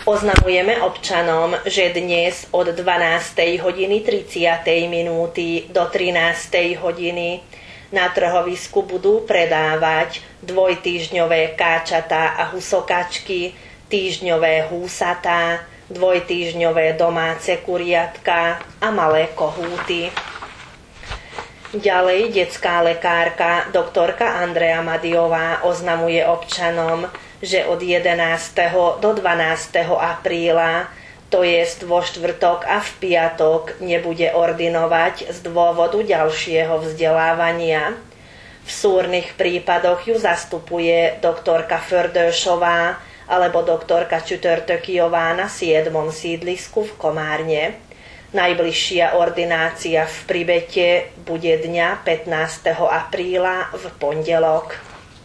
Oznamujeme občanom, že dnes od 12:30 do 13:00 na trhovisku budú predávať dvojtýždňové káčatá a husokačky, týždňové húsatá, dvojtýždňové domáce kuriatka a malé kohúty. Ďalej detská lekárka doktorka Andrea Madiová oznamuje občanom, že od 11. do 12. apríla, to jest vo štvrtok a v piatok, nebude ordinovať z dôvodu ďalšieho vzdelávania. V súrnych prípadoch ju zastupuje doktorka Fördősová alebo doktorka Csütörtökiová na 7. sídlisku v Komárne. Najbližšia ordinácia v Pribete bude dňa 15. apríla v pondelok.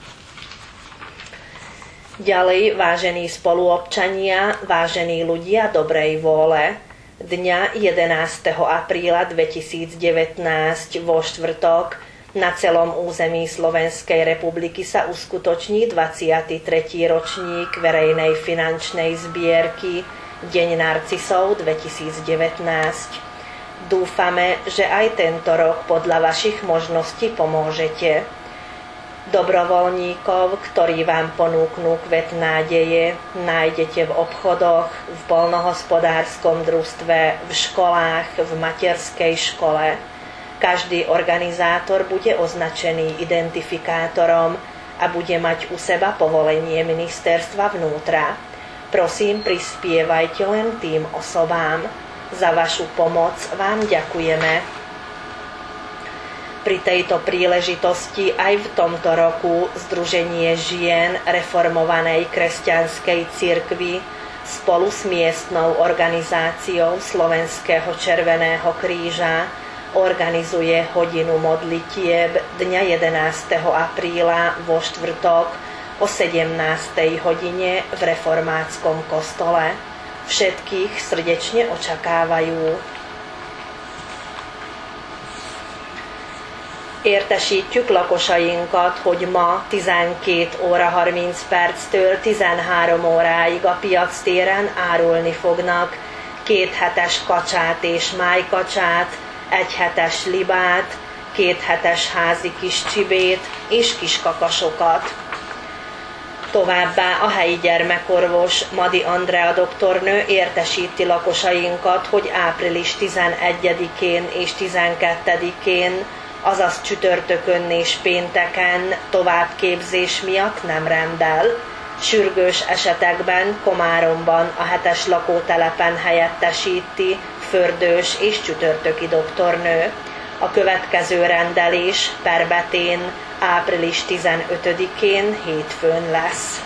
Ďalej, vážení spoluobčania, vážení ľudia dobrej vôle, dňa 11. apríla 2019 vo štvrtok na celom území Slovenskej republiky sa uskutoční 23. ročník verejnej finančnej zbierky Deň narcisov 2019. Dúfame, že aj tento rok podľa vašich možností pomôžete. Dobrovoľníkov, ktorí vám ponúknú kvet nádeje, nájdete v obchodoch, v poľnohospodárskom družstve, v školách, v materskej škole. Každý organizátor bude označený identifikátorom a bude mať u seba povolenie ministerstva vnútra. Prosím, prispievajte len tým osobám. Za vašu pomoc vám ďakujeme. Pri tejto príležitosti aj v tomto roku Združenie žien reformovanej kresťanskej cirkvi spolu s miestnou organizáciou Slovenského červeného kríža organizuje hodinu modlitieb dňa 11. apríla vo štvrtok o 17. hodine v reformátskom kostole. Všetkých srdečne očakávajú. Értesítjük lakosainkat, hogy ma 12 óra 30 perctől 13 óráig a piac téren árulni fognak 2 hetes kacsát és májkacsát, 1 hetes libát, 2 hetes házi kis csibét és kiskakasokat. Továbbá a helyi gyermekorvos Madi Andrea doktornő értesíti lakosainkat, hogy április 11-én és 12-én, azaz csütörtökön és pénteken továbbképzés miatt nem rendel. Sürgős esetekben Komáromban a 7-es lakótelepen helyettesíti Fördős és Csütörtöki doktornő. A következő rendelés Perbetén április 15-én hétfőn lesz.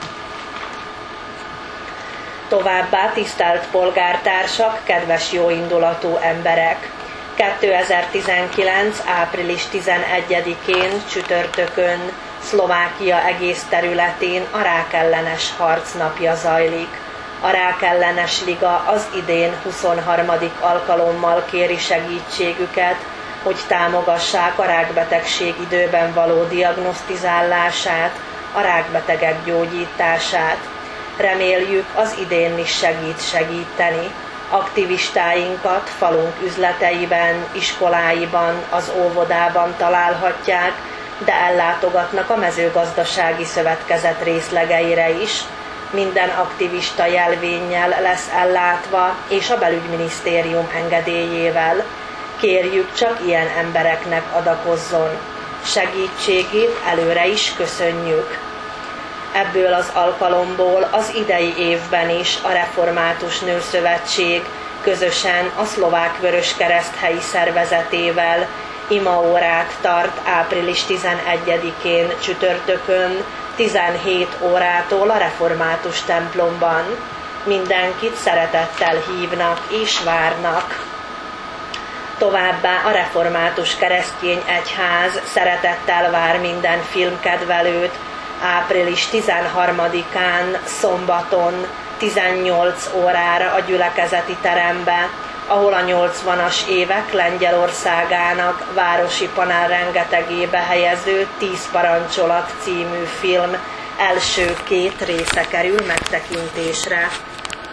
Továbbá tisztelt polgártársak, kedves jóindulatú emberek! 2019. április 11-én csütörtökön Szlovákia egész területén a rákellenes harc napja zajlik. A Rákellenes Liga az idén 23. alkalommal kéri segítségüket, hogy támogassák a rákbetegség időben való diagnosztizálását, a rákbetegek gyógyítását. Reméljük, az idén is segíteni. Aktivistáinkat falunk üzleteiben, iskoláiban, az óvodában találhatják, de ellátogatnak a mezőgazdasági szövetkezet részlegeire is. Minden aktivista jelvénnyel lesz ellátva, és a belügyminisztérium engedélyével. Kérjük, csak ilyen embereknek adakozzon. Segítségét előre is köszönjük. Ebből az alkalomból az idei évben is a Református Nőszövetség közösen a Szlovák Vöröskereszt helyi szervezetével imaórát tart április 11-én csütörtökön 17 órától a Református templomban. Mindenkit szeretettel hívnak és várnak. Továbbá a Református Keresztény Egyház szeretettel vár minden filmkedvelőt április 13-án szombaton 18 órára a gyülekezeti terembe, ahol a 80-as évek Lengyelországának városi panel rengetegébe helyező 10 parancsolat című film első 2 része kerül megtekintésre.